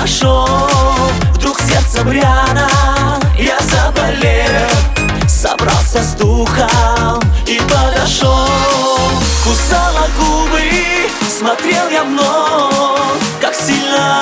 подошел, вдруг сердцем рано я заболел. Собрался с духом и подошел. Кусала губы, смотрел я вновь, как сильно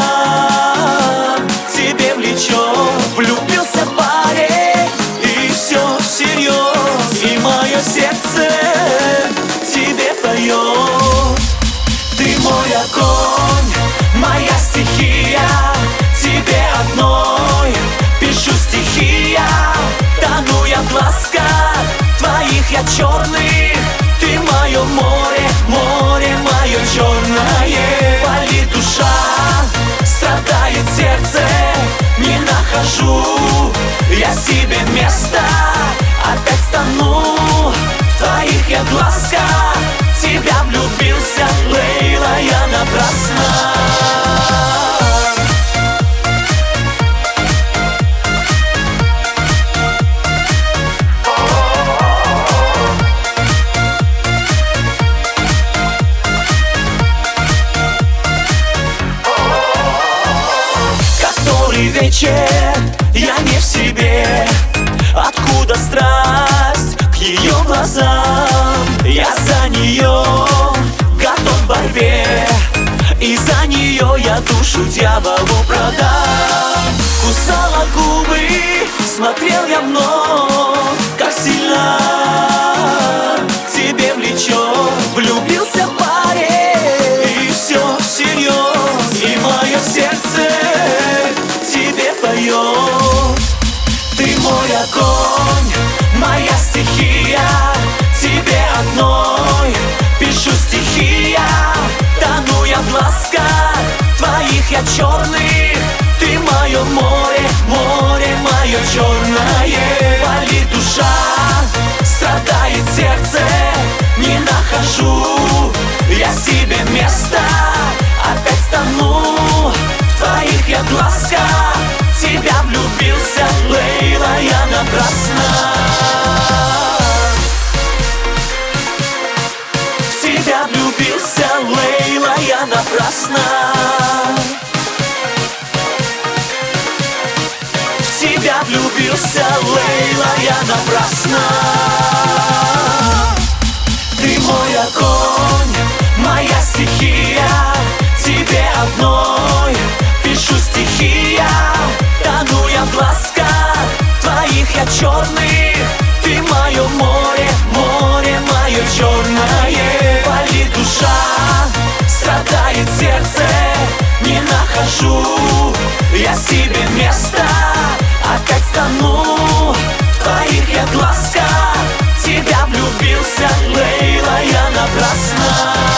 тебе влечет. Влюбился парень, и все всерьез, и мое сердце тебе поет. Ты мой огонь, моя стихия, тебе одной пишу стихи я. Тону я в глазках твоих я черных. Ты мое море, море мое черное. Болит душа, страдает сердце, не нахожу я себе места. Опять стану в твоих я глазках. В тебя влюбился, Лейла, я напрасно. Вечер, я не в себе. Откуда страсть к ее глазам? Я за нее готов к борьбе, и за нее я душу дьяволу продам. Кусала губы, смотрел я вновь, как сильно тебе влечет. Влюбился парень, и все всерьез, и мое сердце тебе поет. Ты мой огонь, моя стихия, тебе одной пишу стихи я. Тону я в глазках твоих я черных. Ты мое море, море мое черное. Болит душа, страдает сердце, не нахожу я себе места. Опять стану в твоих я глазках. В тебя влюбился, Лейла, я напрасно. В тебя влюбился, Лейла, я напрасно. В тебя влюбился, Лейла, я напрасно. Ты мой огонь, моя стихия, тебе одной пишу стихи я. Тону я в глазках твоих я черных. Ты мое море, море мое черное. Болит душа, страдает сердце, не нахожу я себе места. Опять стану в твоих я глазках. В тебя влюбился, Лейла, я напрасно.